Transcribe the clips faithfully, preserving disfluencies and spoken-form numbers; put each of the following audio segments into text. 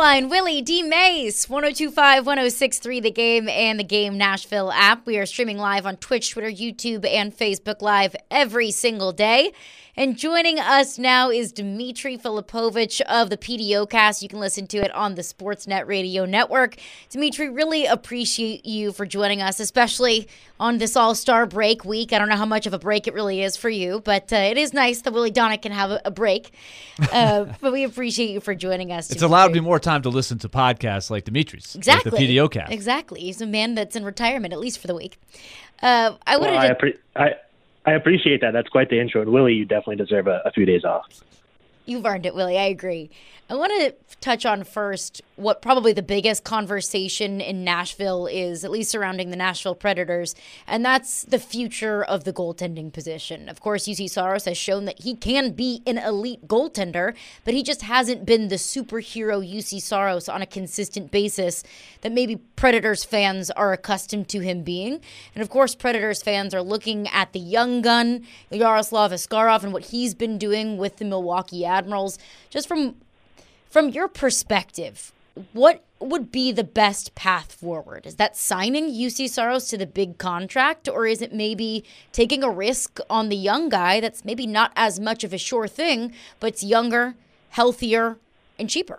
Line, Willie D. Mays, one oh two point five, one oh six point three The Game and the Game Nashville app. We are streaming live on Twitch, Twitter, YouTube, and Facebook Live every single day. And joining us now is Dmitry Filipovich of the P D O Cast. You can listen to it on the Sportsnet Radio Network. Dmitry, really appreciate you for joining us, especially on this All-Star break week. I don't know how much of a break it really is for you, but uh, it is nice that Willie Donick can have a, a break. Uh, but we appreciate you for joining us. It's Dmitry. allowed me more time to listen to podcasts like Dimitri's, exactly. like the P D O Cast. Exactly. He's a man that's in retirement, at least for the week. Uh, I wanted well, I, to... appre- I I appreciate that. That's quite the intro. And Willie, you definitely deserve a, a few days off. You've earned it, Willie. I agree. I want to touch on first what probably the biggest conversation in Nashville is, at least surrounding the Nashville Predators, and that's the future of the goaltending position. Of course, U C Saros has shown that he can be an elite goaltender, but he just hasn't been the superhero U C Saros on a consistent basis that maybe Predators fans are accustomed to him being. And of course, Predators fans are looking at the young gun, Yaroslav Askarov, and what he's been doing with the Milwaukee Admirals. Just from From your perspective, what would be the best path forward? Is that signing U C Saros to the big contract, or is it maybe taking a risk on the young guy that's maybe not as much of a sure thing, but it's younger, healthier, and cheaper?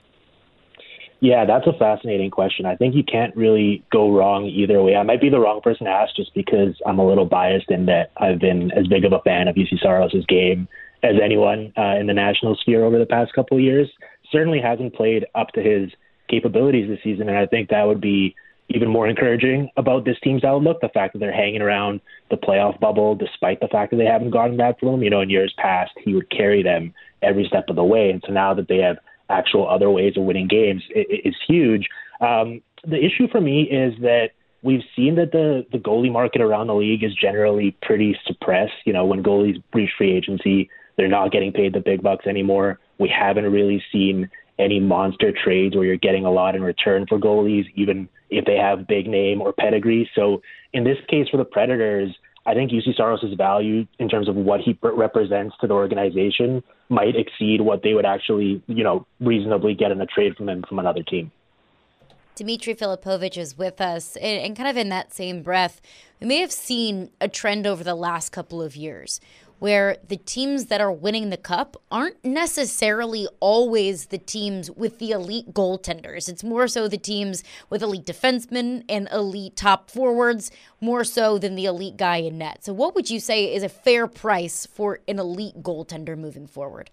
Yeah, that's a fascinating question. I think you can't really go wrong either way. I might be the wrong person to ask just because I'm a little biased in that I've been as big of a fan of U C Saros' game as anyone uh, in the national sphere over the past couple of years. Certainly hasn't played up to his capabilities this season, and I think that would be even more encouraging about this team's outlook, the fact that they're hanging around the playoff bubble despite the fact that they haven't gotten that from him. You know, in years past, he would carry them every step of the way, and so now that they have actual other ways of winning games, it, it's huge. Um, the issue for me is that we've seen that the, the goalie market around the league is generally pretty suppressed. You know, when goalies reach free agency, they're not getting paid the big bucks anymore. We haven't really seen any monster trades where you're getting a lot in return for goalies, even if they have big name or pedigree. So in this case for the Predators, I think U C Saros' value in terms of what he represents to the organization might exceed what they would actually, you know, reasonably get in a trade from him from another team. Dmitry Filipovich is with us, and, and kind of in that same breath, we may have seen a trend over the last couple of years where the teams that are winning the cup aren't necessarily always the teams with the elite goaltenders. It's more so the teams with elite defensemen and elite top forwards, more so than the elite guy in net. So what would you say is a fair price for an elite goaltender moving forward?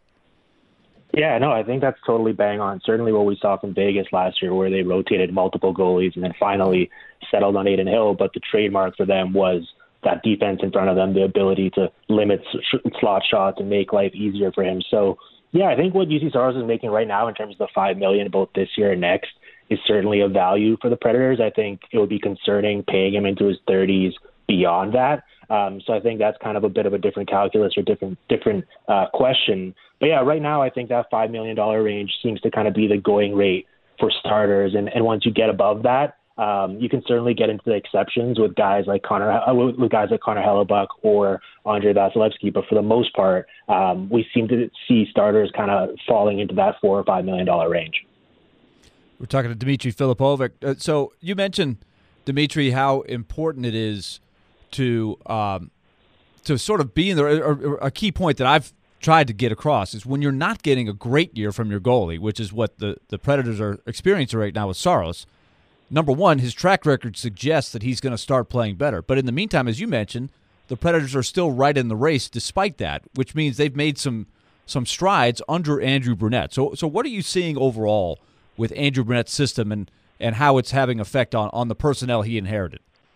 Yeah, no, I think that's totally bang on. Certainly what we saw from Vegas last year where they rotated multiple goalies and then finally settled on Adin Hill, but the trademark for them was that defense in front of them, the ability to limit slot shots and make life easier for him. So, yeah, I think what U C Saros is making right now in terms of the five million dollars both this year and next is certainly a value for the Predators. I think it would be concerning paying him into his thirties beyond that. Um, so I think that's kind of a bit of a different calculus or different different uh, question. But, yeah, right now I think that five million dollars range seems to kind of be the going rate for starters. And, and once you get above that, Um, you can certainly get into the exceptions with guys like Connor, uh, with guys like Connor Hellebuck or Andrei Vasilevsky, but for the most part, um, we seem to see starters kind of falling into that four or five million dollar range. We're talking to Dmitry Filipovich. Uh, so you mentioned, Dmitry, how important it is to um, to sort of be in the or, or a key point that I've tried to get across is when you're not getting a great year from your goalie, which is what the, the Predators are experiencing right now with Saros. Number one, his track record suggests that he's going to start playing better. But in the meantime, as you mentioned, the Predators are still right in the race despite that, which means they've made some some strides under Andrew Brunette. So so what are you seeing overall with Andrew Brunette's system and, and how it's having effect on, on the personnel he inherited?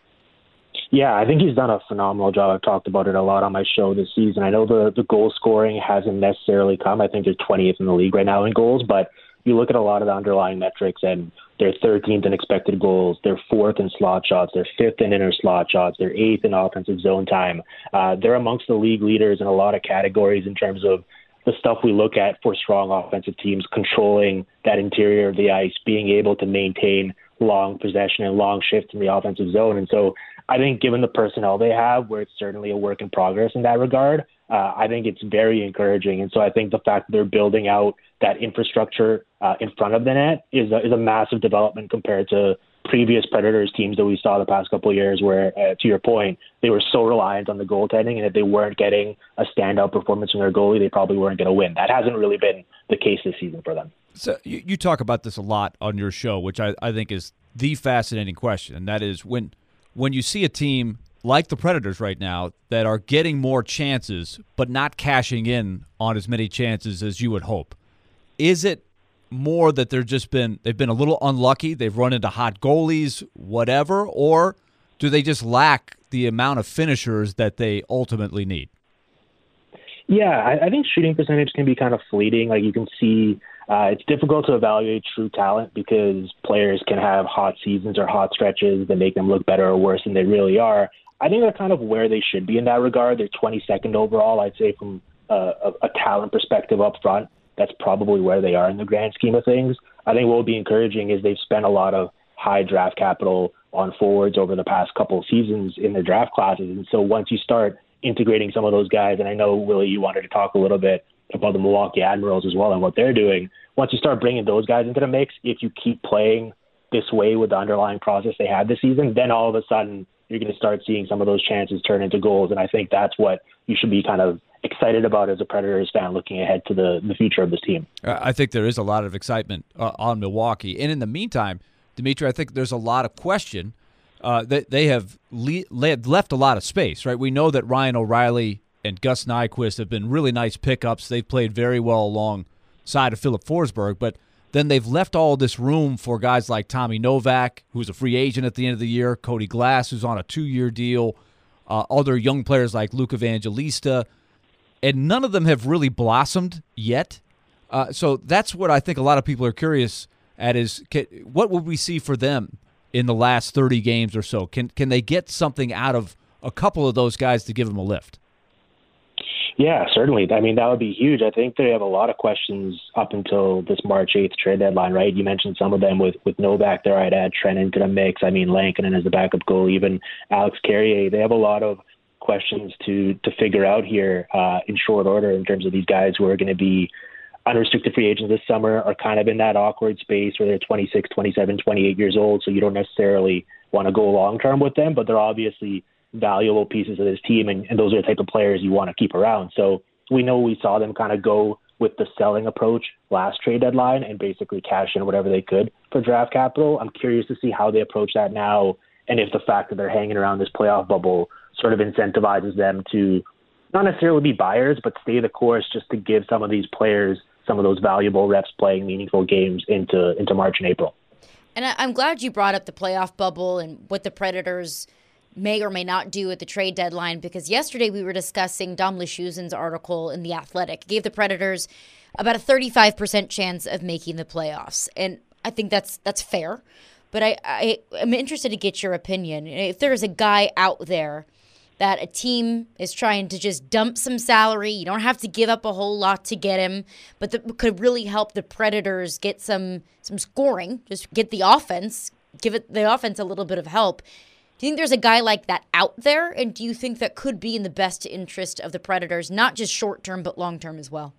Yeah, I think he's done a phenomenal job. I've talked about it a lot on my show this season. I know the, the goal scoring hasn't necessarily come. I think they're twentieth in the league right now in goals, but you look at a lot of the underlying metrics and they're thirteenth in expected goals, they're fourth in slot shots, they're fifth in inner slot shots, they're eighth in offensive zone time. Uh, they're amongst the league leaders in a lot of categories in terms of the stuff we look at for strong offensive teams, controlling that interior of the ice, being able to maintain long possession and long shifts in the offensive zone. And so I think given the personnel they have, where it's certainly a work in progress in that regard, uh, I think it's very encouraging. And so I think the fact that they're building out that infrastructure uh, in front of the net is a, is a massive development compared to previous Predators teams that we saw the past couple of years where, uh, to your point, they were so reliant on the goaltending, and if they weren't getting a standout performance from their goalie, they probably weren't going to win. That hasn't really been the case this season for them. So you, you talk about this a lot on your show, which I, I think is the fascinating question, and that is when when you see a team like the Predators right now that are getting more chances but not cashing in on as many chances as you would hope, is it more that they're just been they've been a little unlucky, they've run into hot goalies, whatever, or do they just lack the amount of finishers that they ultimately need? Yeah, I, I think shooting percentage can be kind of fleeting. Like you can see, uh, it's difficult to evaluate true talent because players can have hot seasons or hot stretches that make them look better or worse than they really are. I think they're kind of where they should be in that regard. They're twenty-second overall, I'd say, from a, a, a talent perspective up front. That's probably where they are in the grand scheme of things. I think what would be encouraging is they've spent a lot of high draft capital on forwards over the past couple of seasons in their draft classes. And so once you start integrating some of those guys, and I know, Willie, you wanted to talk a little bit about the Milwaukee Admirals as well and what they're doing. Once you start bringing those guys into the mix, if you keep playing this way with the underlying process they had this season, then all of a sudden you're going to start seeing some of those chances turn into goals. And I think that's what you should be kind of excited about as a Predators fan looking ahead to the, the future of this team. I think there is a lot of excitement uh, on Milwaukee. And in the meantime, Dimitri, I think there's a lot of question uh, that they have le- left a lot of space, right? We know that Ryan O'Reilly and Gus Nyquist have been really nice pickups. They've played very well alongside of Philip Forsberg, but then they've left all this room for guys like Tommy Novak, who's a free agent at the end of the year, Cody Glass, who's on a two-year deal, uh, other young players like Luke Evangelista, and none of them have really blossomed yet. Uh, so that's what I think a lot of people are curious at is can, what would we see for them in the last thirty games or so? Can can they get something out of a couple of those guys to give them a lift? Yeah, certainly. I mean, that would be huge. I think they have a lot of questions up until this March eighth trade deadline, right? You mentioned some of them with, with Novak there. I'd add Trent into the mix. I mean, Lankinen as the backup goal, even Alex Carrier. They have a lot of questions to to figure out here uh, in short order in terms of these guys who are going to be unrestricted free agents this summer, are kind of in that awkward space where they're twenty-six, twenty-seven, twenty-eight years old, so you don't necessarily want to go long-term with them, but they're obviously valuable pieces of this team, and, and those are the type of players you want to keep around. So we know we saw them kind of go with the selling approach last trade deadline and basically cash in whatever they could for draft capital. I'm curious to see how they approach that now, and if the fact that they're hanging around this playoff bubble sort of incentivizes them to not necessarily be buyers, but stay the course just to give some of these players some of those valuable reps playing meaningful games into into March and April. And I'm glad you brought up the playoff bubble and what the Predators may or may not do at the trade deadline, because yesterday we were discussing Dom Luszczyszyn's article in The Athletic. It gave the Predators about a thirty-five percent chance of making the playoffs. And I think that's that's fair. But I, I am interested to get your opinion. If there's a guy out there that a team is trying to just dump some salary, you don't have to give up a whole lot to get him, but that could really help the Predators get some some scoring, just get the offense, give it the offense a little bit of help. Do you think there's a guy like that out there? And do you think that could be in the best interest of the Predators, not just short-term, but long-term as well?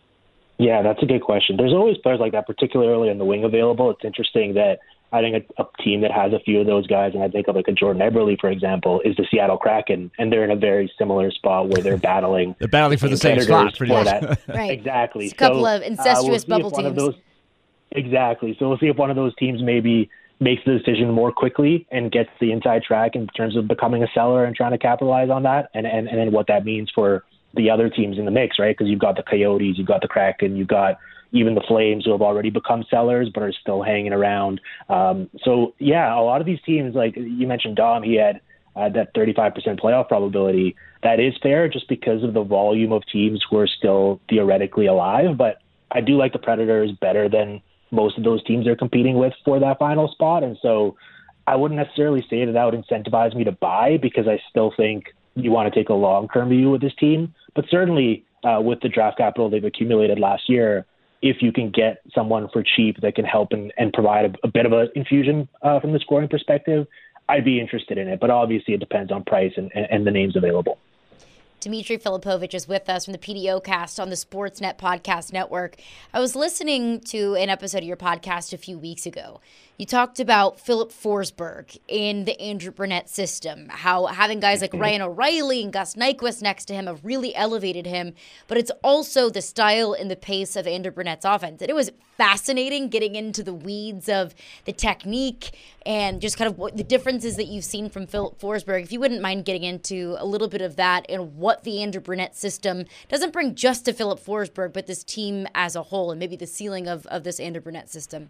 Yeah, that's a good question. There's always players like that, particularly on the wing available. It's interesting that I think a, a team that has a few of those guys, and I think of like a Jordan Eberle, for example, is the Seattle Kraken, and they're in a very similar spot where they're battling. they're battling for the same spot, pretty much. That. Right. Exactly. It's a couple so, of incestuous uh, we'll bubble teams. Those, exactly. So we'll see if one of those teams maybe makes the decision more quickly and gets the inside track in terms of becoming a seller and trying to capitalize on that, and and, and then what that means for the other teams in the mix, right? Because you've got the Coyotes, you've got the Kraken, you've got even the Flames, who have already become sellers but are still hanging around. Um, so, yeah, a lot of these teams, like you mentioned Dom, he had uh, that thirty-five percent playoff probability. That is fair just because of the volume of teams who are still theoretically alive. But I do like the Predators better than most of those teams they're competing with for that final spot. And so I wouldn't necessarily say that that would incentivize me to buy, because I still think you want to take a long-term view with this team. But certainly uh, with the draft capital they've accumulated last year, if you can get someone for cheap that can help and, and provide a, a bit of an infusion uh, from the scoring perspective, I'd be interested in it. But obviously it depends on price and, and, and the names available. Dmitry Filipovic is with us from the P D O Cast on the Sportsnet Podcast Network. I was listening to an episode of your podcast a few weeks ago. You talked about Filip Forsberg in the Andrew Brunette system, how having guys like Ryan O'Reilly and Gus Nyquist next to him have really elevated him, but it's also the style and the pace of Andrew Brunette's offense. And it was fascinating getting into the weeds of the technique and just kind of what the differences that you've seen from Filip Forsberg. If you wouldn't mind getting into a little bit of that and what the Andrew Brunette system doesn't bring just to Filip Forsberg, but this team as a whole and maybe the ceiling of, of this Andrew Brunette system.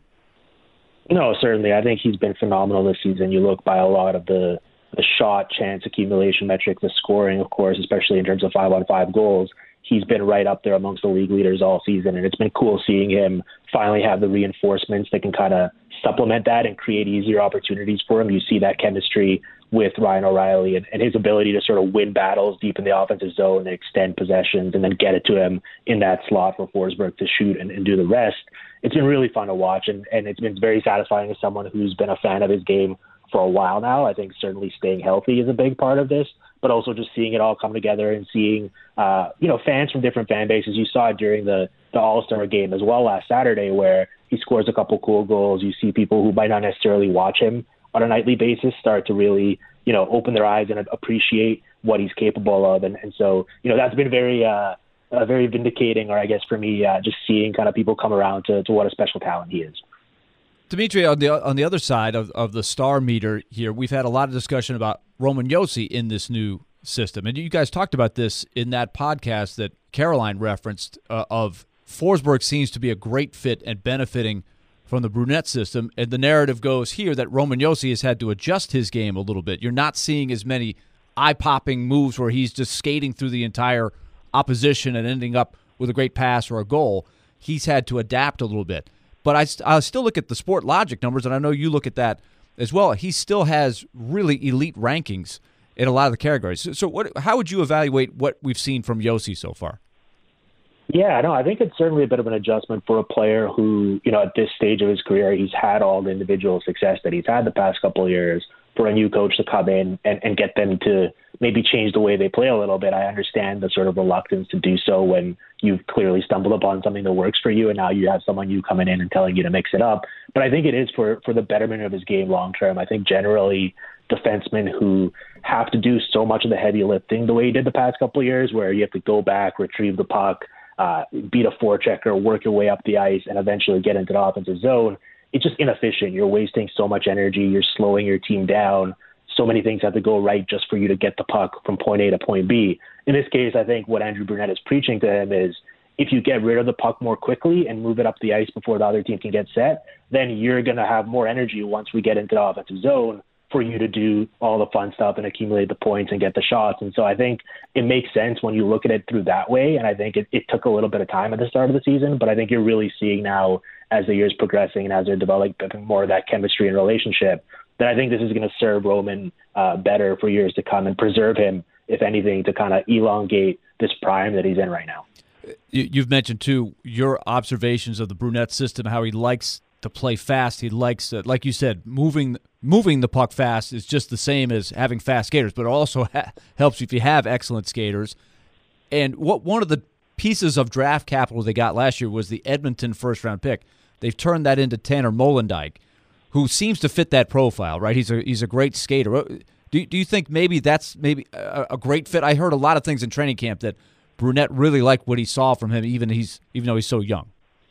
No, certainly. I think he's been phenomenal this season. You look by a lot of the, the shot chance accumulation metrics, the scoring, of course, especially in terms of five-on-five goals. He's been right up there amongst the league leaders all season, and it's been cool seeing him finally have the reinforcements that can kind of supplement that and create easier opportunities for him. You see that chemistry with Ryan O'Reilly and, and his ability to sort of win battles deep in the offensive zone and extend possessions and then get it to him in that slot for Forsberg to shoot and, and do the rest. It's been really fun to watch, and, and it's been very satisfying as someone who's been a fan of his game for a while now. I think certainly staying healthy is a big part of this, but also just seeing it all come together and seeing, uh, you know, fans from different fan bases. You saw it during the, the All-Star game as well last Saturday where he scores a couple cool goals. You see people who might not necessarily watch him on a nightly basis start to really, you know, open their eyes and appreciate what he's capable of. And, and so, you know, that's been very, uh, uh, very vindicating, or I guess for me, uh, just seeing kind of people come around to, to what a special talent he is. Dmitry, on the on the other side of, of the star meter here, we've had a lot of discussion about Roman Josi in this new system. And you guys talked about this in that podcast that Caroline referenced uh, of Forsberg seems to be a great fit and benefiting from the Brunette system. And the narrative goes here that Roman Josi has had to adjust his game a little bit. You're not seeing as many eye-popping moves where he's just skating through the entire opposition and ending up with a great pass or a goal. He's had to adapt a little bit. But I, I still look at the Sport Logic numbers, and I know you look at that as well. He still has really elite rankings in a lot of the categories. So, so what? How would you evaluate what we've seen from Josi so far? Yeah, no, I think it's certainly a bit of an adjustment for a player who, you know, at this stage of his career, he's had all the individual success that he's had the past couple of years. For a new coach to come in and, and get them to maybe change the way they play a little bit. I understand the sort of reluctance to do so when you've clearly stumbled upon something that works for you and now you have someone new coming in and telling you to mix it up. But I think it is for, for the betterment of his game long term. I think generally defensemen who have to do so much of the heavy lifting the way he did the past couple of years, where you have to go back, retrieve the puck, uh, beat a forechecker, work your way up the ice, and eventually get into the offensive zone, it's just inefficient. You're wasting so much energy. You're slowing your team down. So many things have to go right just for you to get the puck from point A to point B. In this case, I think what Andrew Brunette is preaching to him is if you get rid of the puck more quickly and move it up the ice before the other team can get set, then you're going to have more energy once we get into the offensive zone for you to do all the fun stuff and accumulate the points and get the shots. And so I think it makes sense when you look at it through that way. And I think it, it took a little bit of time at the start of the season, but I think you're really seeing now as the year's progressing and as they're developing more of that chemistry and relationship, that I think this is going to serve Roman uh, better for years to come and preserve him, if anything, to kind of elongate this prime that he's in right now. You've mentioned, too, your observations of the Brunette system, how he likes to play fast. He likes, uh, like you said, moving moving the puck fast is just the same as having fast skaters, but it also ha- helps if you have excellent skaters. And what one of the pieces of draft capital they got last year was the Edmonton first-round pick. They've turned that into Tanner Molendyk, who seems to fit that profile, right? He's a he's a great skater. Do do you think maybe that's maybe a, a great fit? I heard a lot of things in training camp that Brunette really liked what he saw from him, even he's even though he's so young.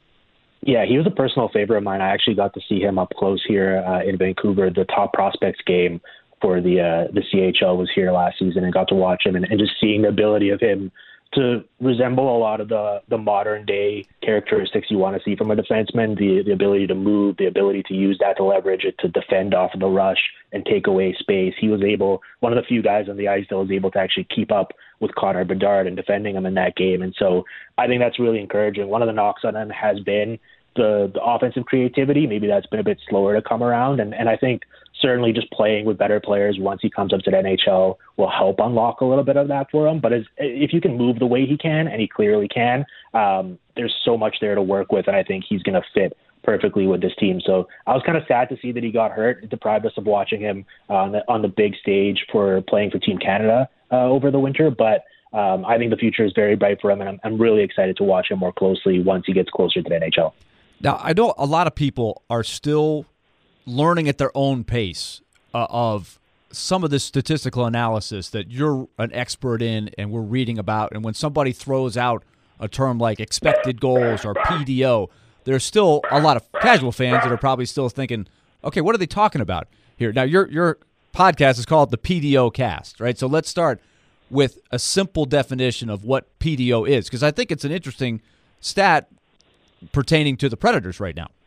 Yeah, he was a personal favorite of mine. I actually got to see him up close here uh, in Vancouver. The top prospects game for the uh, the C H L was here last season, and got to watch him and, and just seeing the ability of him to resemble a lot of the, the modern day characteristics you want to see from a defenseman, the the ability to move, the ability to use that to leverage it, to defend off of the rush and take away space. He was able, one of the few guys on the ice that was able to actually keep up with Connor Bedard and defending him in that game. And so I think that's really encouraging. One of the knocks on him has been the, the offensive creativity. Maybe that's been a bit slower to come around. And, and I think certainly just playing with better players once he comes up to the N H L will help unlock a little bit of that for him. But as, if you can move the way he can, and he clearly can, um, there's so much there to work with, and I think he's going to fit perfectly with this team. So I was kind of sad to see that he got hurt. It deprived us of watching him uh, on, the, on the big stage for playing for Team Canada uh, over the winter. But um, I think the future is very bright for him, and I'm, I'm really excited to watch him more closely once he gets closer to the N H L. Now, I know a lot of people are still learning at their own pace uh, of some of this statistical analysis that you're an expert in and we're reading about. And when somebody throws out a term like expected goals or P D O, there's still a lot of casual fans that are probably still thinking, okay, what are they talking about here? Now, your your podcast is called the P D O Cast, right? So let's start with a simple definition of what P D O is, because I think it's an interesting stat pertaining to the Predators right now.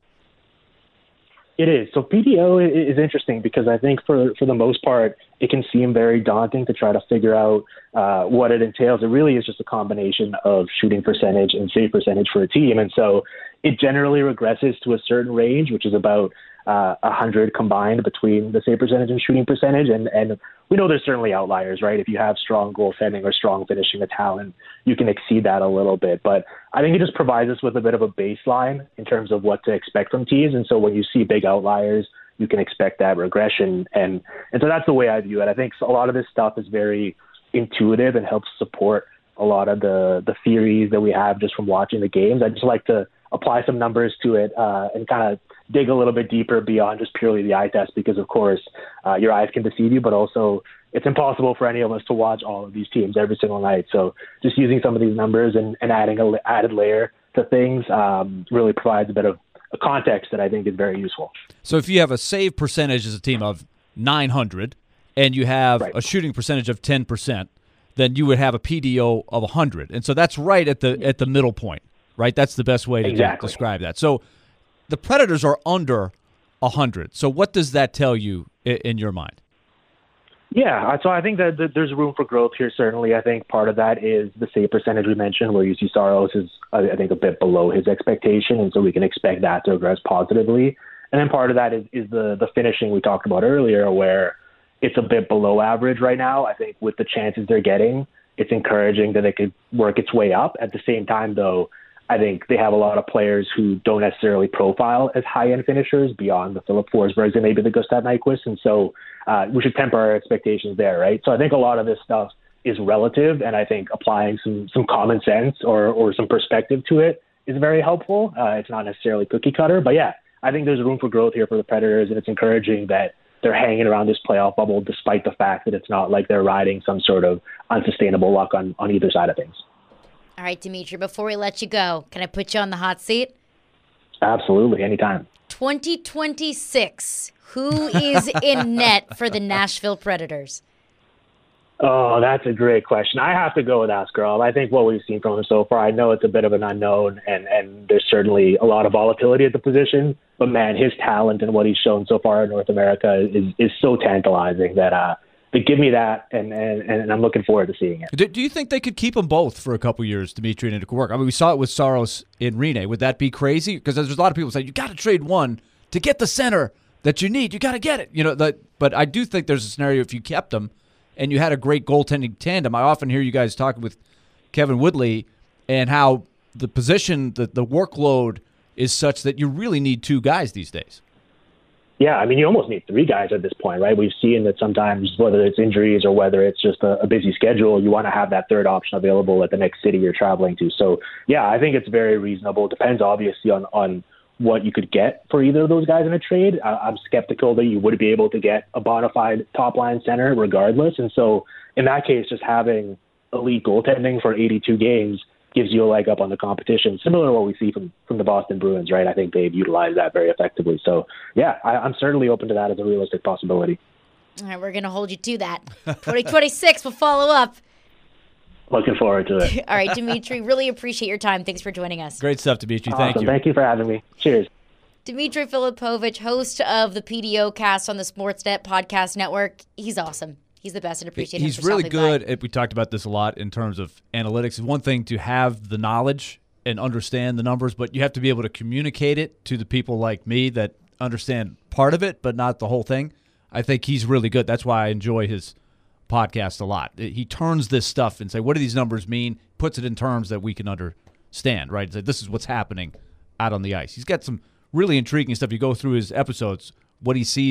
It is. So P D O is interesting because I think for, for the most part, it can seem very daunting to try to figure out uh, what it entails. It really is just a combination of shooting percentage and save percentage for a team. And so it generally regresses to a certain range, which is about uh, one hundred combined between the save percentage and shooting percentage. And, and we know there's certainly outliers, right? If you have strong goaltending or strong finishing of talent, you can exceed that a little bit. But I think it just provides us with a bit of a baseline in terms of what to expect from teams. And so when you see big outliers, you can expect that regression. And, and so that's the way I view it. I think a lot of this stuff is very intuitive and helps support a lot of the, the theories that we have just from watching the games. I just like to apply some numbers to it uh, and kind of dig a little bit deeper beyond just purely the eye test, because of course uh, your eyes can deceive you, but also it's impossible for any of us to watch all of these teams every single night. So just using some of these numbers and, and adding an added layer to things um, really provides a bit of a context that I think is very useful. So if you have a save percentage as a team of nine hundred and you have right. a shooting percentage of ten percent, then you would have a P D O of one hundred. And so that's right at the at the middle point, right? That's the best way to exactly. describe that. So the Predators are under one hundred. So what does that tell you in, in your mind? Yeah, so I think that, that there's room for growth here, certainly. I think part of that is the save percentage we mentioned, where U C Saros is, I think, a bit below his expectation, and so we can expect that to progress positively. And then part of that is, is the, the finishing we talked about earlier, where it's a bit below average right now. I think with the chances they're getting, it's encouraging that it could work its way up. At the same time, though, I think they have a lot of players who don't necessarily profile as high-end finishers beyond the Philip Forsbergs and maybe the Gustav Nyquist. And so uh, we should temper our expectations there, right? So I think a lot of this stuff is relative, and I think applying some some common sense or, or some perspective to it is very helpful. Uh, it's not necessarily cookie cutter, but yeah, I think there's room for growth here for the Predators, and it's encouraging that they're hanging around this playoff bubble despite the fact that it's not like they're riding some sort of unsustainable luck on, on either side of things. All right, Dimitri, before we let you go, can I put you on the hot seat? Absolutely, anytime. twenty twenty-six, who is in net for the Nashville Predators? Oh, that's a great question. I have to go with Askarov. I think what we've seen from him so far, I know it's a bit of an unknown, and, and there's certainly a lot of volatility at the position, but man, his talent and what he's shown so far in North America is, is so tantalizing that uh, they give me that, and, and, and I'm looking forward to seeing it. Do, do you think they could keep them both for a couple years, Dimitri, and it could work? I mean, we saw it with Saros in Rinne. Would that be crazy? Because there's a lot of people saying, you got to trade one to get the center that you need. You got to get it. You know, the, But I do think there's a scenario if you kept them and you had a great goaltending tandem. I often hear you guys talking with Kevin Woodley and how the position, the, the workload is such that you really need two guys these days. Yeah, I mean, you almost need three guys at this point, right? We've seen that sometimes, whether it's injuries or whether it's just a, a busy schedule, you want to have that third option available at the next city you're traveling to. So, yeah, I think it's very reasonable. It depends, obviously, on, on what you could get for either of those guys in a trade. I, I'm skeptical that you would be able to get a bona fide top-line center regardless. And so, in that case, just having elite goaltending for eighty-two games gives you a leg up on the competition, similar to what we see from, from the Boston Bruins, right? I think they've utilized that very effectively. So, yeah, I, I'm certainly open to that as a realistic possibility. All right, we're going to hold you to that. twenty twenty-six, we'll follow up. Looking forward to it. All right, Dimitri, really appreciate your time. Thanks for joining us. Great stuff, Dimitri. Awesome. Thank you. Thank you for having me. Cheers. Dimitri Filipovic, host of the P D O Cast on the Sportsnet Podcast Network. He's awesome. He's the best, and appreciate him. He's for really good. by. We talked about this a lot in terms of analytics. It's one thing to have the knowledge and understand the numbers, but you have to be able to communicate it to the people like me that understand part of it, but not the whole thing. I think he's really good. That's why I enjoy his podcast a lot. He turns this stuff and say, what do these numbers mean? Puts it in terms that we can understand, right? So this is what's happening out on the ice. He's got some really intriguing stuff. You go through his episodes, what he sees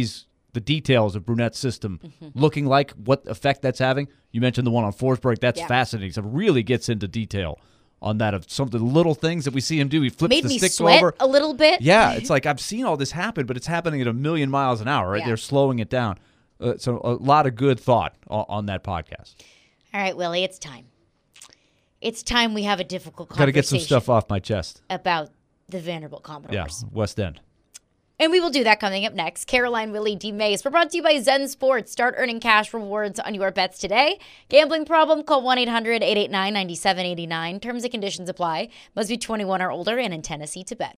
the details of Brunette's system mm-hmm. looking like, what effect that's having. You mentioned the one on Forsberg. That's yeah. fascinating. So it really gets into detail on that of some of the little things that we see him do. He flips Made the me sticks sweat over a little bit. Yeah, it's like I've seen all this happen, but it's happening at a million miles an hour, right? Yeah. They're slowing it down. Uh, so a lot of good thought on, on that podcast. All right, Willie, it's time. It's time we have a difficult conversation. Got to get some stuff off my chest. About the Vanderbilt Commodores. Yeah, West End. And we will do that coming up next. Caroline, Willie, D. Mays. We're brought to you by Zen Sports. Start earning cash rewards on your bets today. Gambling problem? Call one eight hundred eight eight nine nine seven eight nine. Terms and conditions apply. Must be twenty-one or older and in Tennessee to bet.